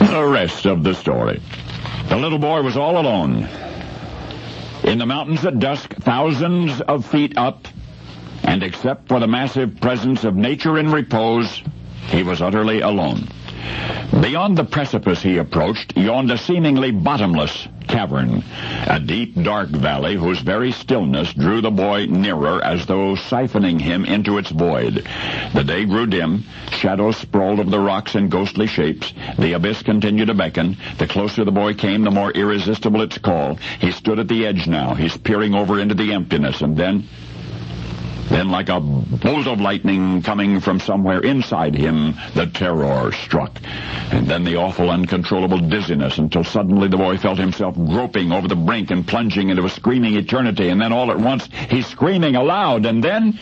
The rest of the story. The little boy was all alone. In the mountains at dusk, thousands of feet up, and except for the massive presence of nature in repose, he was utterly alone. Beyond the precipice he approached yawned a seemingly bottomless cavern, a deep, dark valley whose very stillness drew the boy nearer as though siphoning him into its void. The day grew dim. Shadows sprawled over the rocks in ghostly shapes. The abyss continued to beckon. The closer the boy came, the more irresistible its call. He stood at the edge now. He's peering over into the emptiness, and then like a bolt of lightning coming from somewhere inside him, the terror struck. And then the awful, uncontrollable dizziness, until suddenly the boy felt himself groping over the brink and plunging into a screaming eternity. And then all at once, he's screaming aloud. And then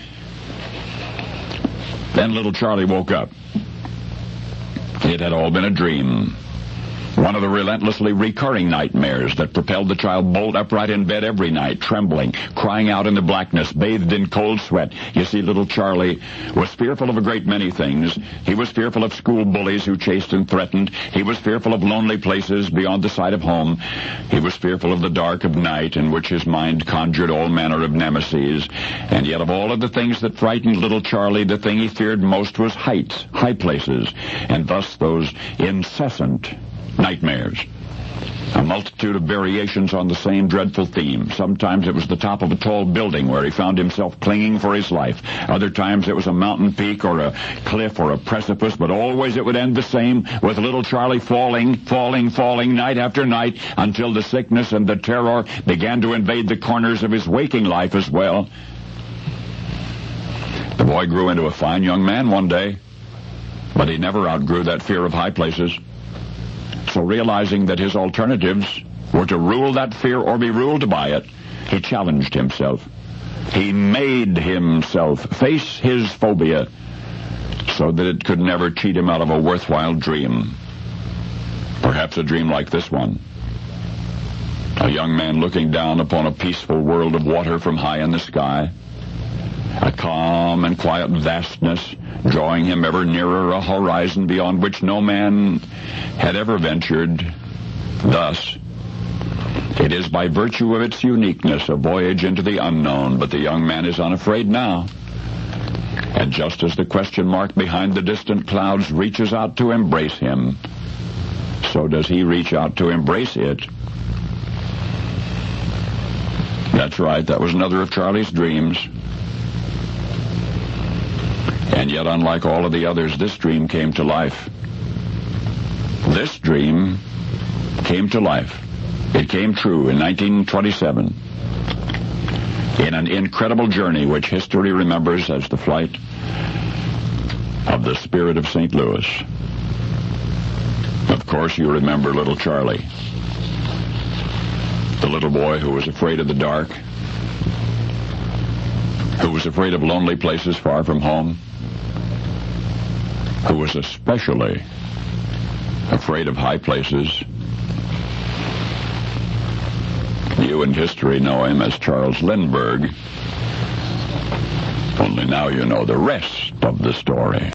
little Charlie woke up. It had all been a dream. One of the relentlessly recurring nightmares that propelled the child bolt upright in bed every night, trembling, crying out in the blackness, bathed in cold sweat. You see, little Charlie was fearful of a great many things. He was fearful of school bullies who chased and threatened. He was fearful of lonely places beyond the sight of home. He was fearful of the dark of night, in which his mind conjured all manner of nemesis. And yet of all of the things that frightened little Charlie, the thing he feared most was heights, high places, and thus those incessant nightmares. A multitude of variations on the same dreadful theme. Sometimes it was the top of a tall building where he found himself clinging for his life. Other times it was a mountain peak or a cliff or a precipice, but always it would end the same, with little Charlie falling night after night, until the sickness and the terror began to invade the corners of his waking life as well. The boy grew into a fine young man one day, but he never outgrew that fear of high places. So realizing that his alternatives were to rule that fear or be ruled by it, he challenged himself. He made himself face his phobia so that it could never cheat him out of a worthwhile dream. Perhaps a dream like this one. A young man looking down upon a peaceful world of water from high in the sky. A calm and quiet vastness drawing him ever nearer a horizon beyond which no man had ever ventured. Thus, it is by virtue of its uniqueness a voyage into the unknown, but the young man is unafraid now. And just as the question mark behind the distant clouds reaches out to embrace him, so does he reach out to embrace it. That's right, that was another of Charlie's dreams. And yet, unlike all of the others, this dream came to life. This dream came to life. It came true in 1927 in an incredible journey which history remembers as the flight of the Spirit of St. Louis. Of course, you remember little Charlie, the little boy who was afraid of the dark, who was afraid of lonely places far from home, who was especially afraid of high places. You in history know him as Charles Lindbergh. Only now you know the rest of the story.